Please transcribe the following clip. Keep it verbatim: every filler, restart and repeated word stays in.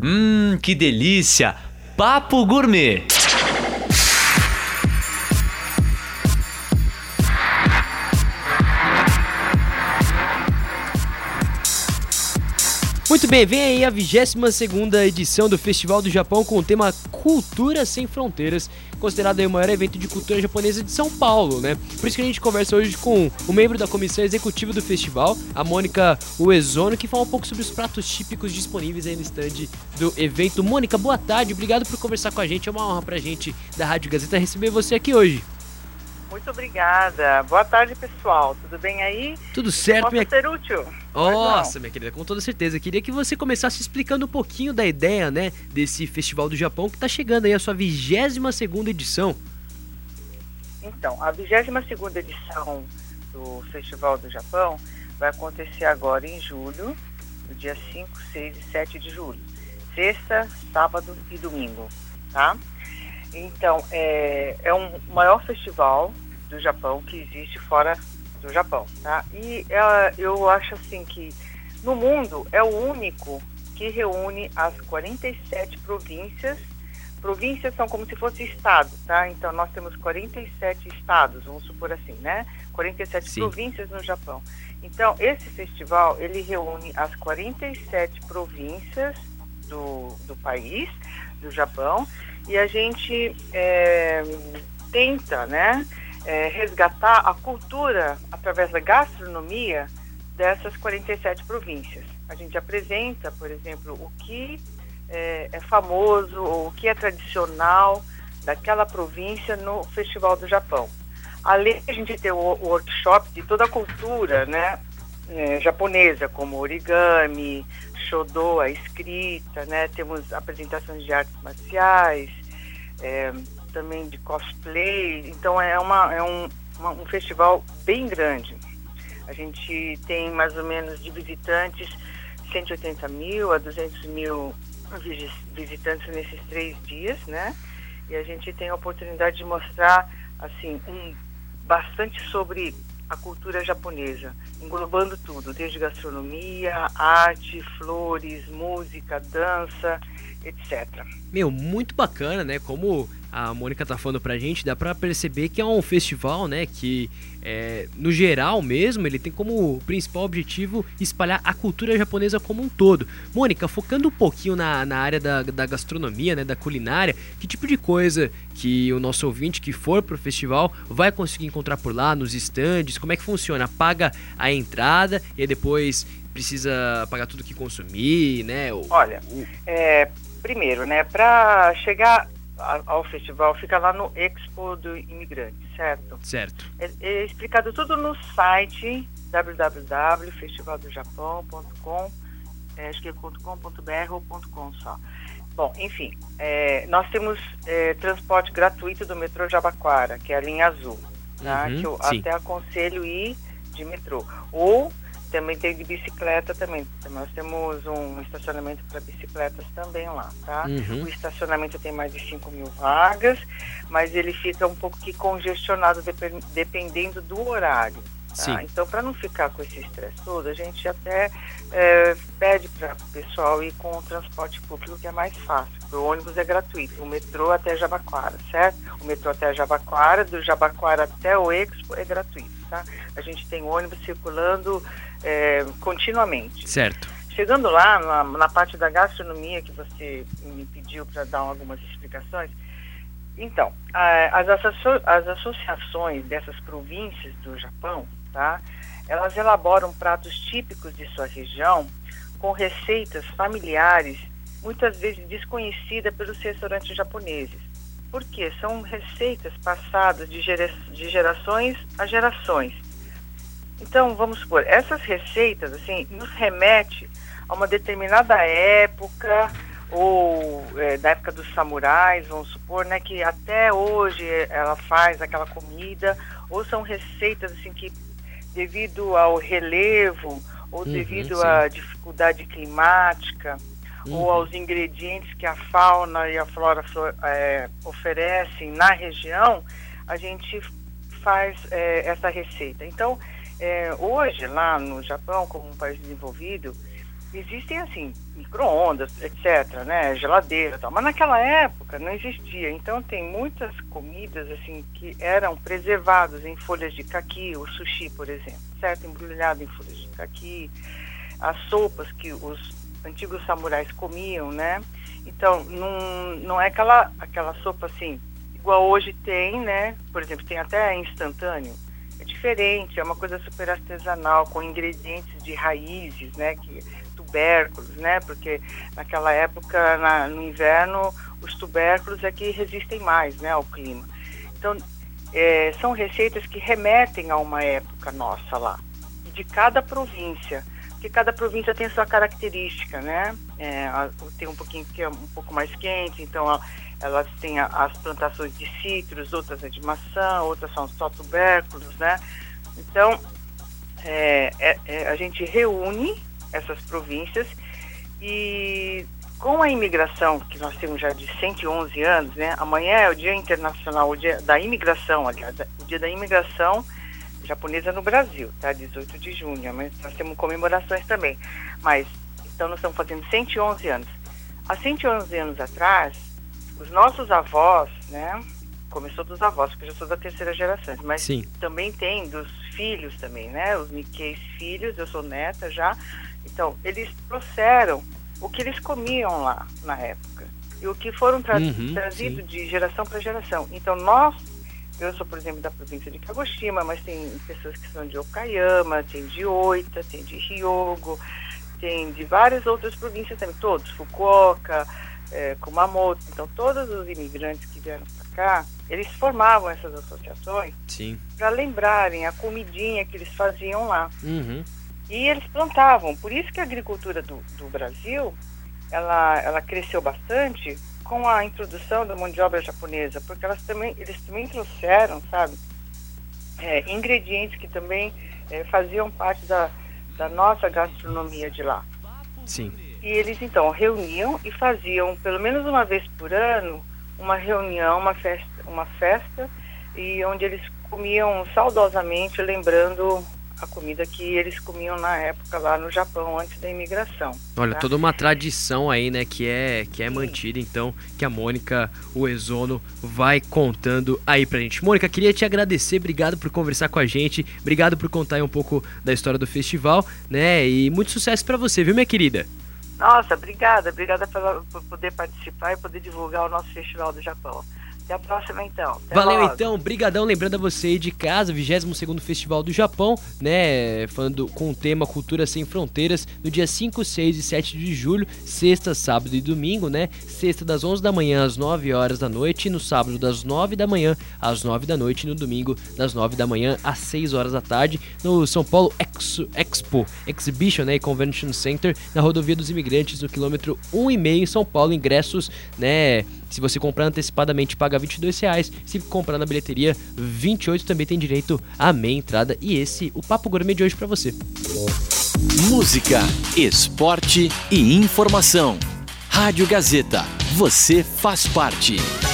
Hum, que delícia! Papo Gourmet. Muito bem, vem aí a vigésima segunda edição do Festival do Japão com o tema Cultura Sem Fronteiras, considerado aí o maior evento de cultura japonesa de São Paulo, né? Por isso que a gente conversa hoje com o membro da comissão executiva do festival, a Mônica Uezono, que fala um pouco sobre os pratos típicos disponíveis aí no stand do evento. Mônica, boa tarde, obrigado por conversar com a gente, é uma honra pra gente da Rádio Gazeta receber você aqui hoje. Muito obrigada. Boa tarde, pessoal. Tudo bem aí? Tudo certo, Posso minha... ser útil? Nossa, minha querida, com toda certeza. Queria que você começasse explicando um pouquinho da ideia, né, desse Festival do Japão, que está chegando aí a sua vigésima segunda edição. Então, a vigésima segunda edição do Festival do Japão vai acontecer agora em julho, no dia cinco, seis e sete de julho. Sexta, sábado e domingo, tá? Então, é, é um maior festival do Japão que existe fora do Japão, tá? E é, eu acho assim que no mundo é o único que reúne as quarenta e sete províncias. Províncias são como se fosse estado, tá? Então nós temos quarenta e sete estados, vamos supor assim, né? quarenta e sete Sim. províncias no Japão. Então esse festival, ele reúne as quarenta e sete províncias do, do país, do Japão, e a gente é, tenta, né? É, resgatar a cultura através da gastronomia dessas quarenta e sete províncias. A gente apresenta, por exemplo, o que é, é famoso ou o que é tradicional daquela província no Festival do Japão. Além de a gente ter o, o workshop de toda a cultura, né, é, japonesa, como origami, shodo, a escrita, né, temos apresentações de artes marciais, é, também de cosplay, então é, uma, é um, uma, um festival bem grande. A gente tem mais ou menos de visitantes cento e oitenta mil a duzentos mil visitantes nesses três dias, né? E a gente tem a oportunidade de mostrar assim, um, bastante sobre a cultura japonesa, englobando tudo, desde gastronomia, arte, flores, música, dança, etcétera. Meu, muito bacana, né? Como a Mônica tá falando pra gente, dá pra perceber que é um festival, né? Que, é, no geral mesmo, ele tem como principal objetivo espalhar a cultura japonesa como um todo. Mônica, focando um pouquinho na, na área da, da gastronomia, né? Da culinária, que tipo de coisa que o nosso ouvinte que for pro festival vai conseguir encontrar por lá, nos estandes? Como é que funciona? Paga a entrada e aí depois precisa pagar tudo que consumir, né? O, Olha, o... é... Primeiro, né, para chegar ao festival, fica lá no Expo do Imigrante, certo? Certo. É, é explicado tudo no site w w w ponto festival do japão ponto com, é, acho que é .com.br ou .com só. Bom, enfim, é, nós temos é, transporte gratuito do metrô Jabaquara, que é a linha azul, tá? Uhum, que eu sim. até aconselho ir de metrô. Ou também tem de bicicleta também. Nós temos um estacionamento para bicicletas também lá, tá? Uhum. O estacionamento tem mais de cinco mil vagas, mas ele fica um pouco que congestionado dep- dependendo do horário. Tá? Sim. Então, para não ficar com esse estresse todo, a gente até é, pede para o pessoal ir com o transporte público, que é mais fácil. O ônibus é gratuito, o metrô até Jabaquara, certo? O metrô até Jabaquara, do Jabaquara até o Expo é gratuito, tá? A gente tem ônibus circulando é, continuamente. Certo. Chegando lá, na, na parte da gastronomia, que você me pediu para dar algumas explicações, então, a, as, asso- as associações dessas províncias do Japão, tá? Elas elaboram pratos típicos de sua região com receitas familiares, muitas vezes desconhecidas pelos restaurantes japoneses. Por quê? São receitas passadas de, gera- de gerações a gerações. Então, vamos supor, essas receitas, assim, nos remete a uma determinada época, ou é, da época dos samurais, vamos supor, né, que até hoje ela faz aquela comida, ou são receitas, assim, que devido ao relevo, ou Uhum, devido sim. à dificuldade climática, Uhum. ou aos ingredientes que a fauna e a flora é, oferecem na região, a gente faz é, essa receita. Então, é, hoje, lá no Japão, como um país desenvolvido, existem assim, micro-ondas, etc, né, geladeira e tal, mas naquela época não existia. Então tem muitas comidas assim que eram preservadas em folhas de caqui, o sushi, por exemplo, certo? Embrulhado em folhas de caqui, as sopas que os antigos samurais comiam, né? Então não, não é aquela, aquela sopa assim, igual hoje tem, né? Por exemplo, tem até instantâneo. É diferente, é uma coisa super artesanal, com ingredientes de raízes, né? Que tubérculos, né? Porque naquela época, na, no inverno, os tubérculos é que resistem mais, né, ao clima. Então, é, são receitas que remetem a uma época nossa lá, e de cada província, porque cada província tem sua característica, né? É, tem um pouquinho que é um pouco mais quente, então a, elas têm a, as plantações de citros, outras é de maçã, outras são só tubérculos, né? Então, é, é, é, a gente reúne essas províncias e com a imigração, que nós temos já de cento e onze anos, né? Amanhã é o Dia Internacional, o Dia da Imigração, aliás, o Dia da Imigração Japonesa no Brasil, tá? dezoito de junho, mas nós temos comemorações também. Mas, então nós estamos fazendo cento e onze anos. Há cento e onze anos atrás, os nossos avós, né? Começou dos avós, porque eu já sou da terceira geração, mas Sim. também tem dos filhos também, né? Os Nikkeis filhos, eu sou neta já. Então, eles trouxeram o que eles comiam lá na época e o que foram tra- uhum, trazidos sim. de geração para geração. Então, nós, eu sou, por exemplo, da província de Kagoshima, mas tem pessoas que são de Okayama, tem de Oita, tem de Hyogo, tem de várias outras províncias também, todos, Fukuoka, é, Kumamoto. Então, todos os imigrantes que vieram para cá, eles formavam essas associações para lembrarem a comidinha que eles faziam lá. Uhum. E eles plantavam, por isso que a agricultura do, do Brasil, ela, ela cresceu bastante com a introdução da mão de obra japonesa, porque elas também, eles também trouxeram, sabe, é, ingredientes que também é, faziam parte da, da nossa gastronomia de lá. Sim. E eles, então, reuniam e faziam, pelo menos uma vez por ano, uma reunião, uma festa, uma festa e onde eles comiam saudosamente, lembrando a comida que eles comiam na época lá no Japão, antes da imigração. Olha, tá? toda uma tradição aí, né, que é, que é mantida, então, que a Mônica Uezono vai contando aí pra gente. Mônica, queria te agradecer, obrigado por conversar com a gente, obrigado por contar aí um pouco da história do festival, né, e muito sucesso pra você, viu, minha querida? Nossa, obrigada, obrigada pela, por poder participar e poder divulgar o nosso Festival do Japão. Até a próxima, então. Até Valeu, logo. então. Brigadão. Lembrando a você aí de casa, vigésimo segundo Festival do Japão, né? Falando com o tema Cultura Sem Fronteiras, no dia cinco, seis e sete de julho, sexta, sábado e domingo, né? Sexta das onze da manhã às nove horas da noite, no sábado das nove da manhã às nove da noite, e no domingo das nove da manhã às seis horas da tarde, no São Paulo Exo, Expo Exhibition, né? Convention Center, na Rodovia dos Imigrantes, no quilômetro um e meio em São Paulo. Ingressos, né? Se você comprar antecipadamente, paga vinte e dois reais. Se comprar na bilheteria, vinte e oito, também tem direito à meia entrada. E esse, o Papo Gourmet de hoje pra você. Música, esporte e informação. Rádio Gazeta, você faz parte.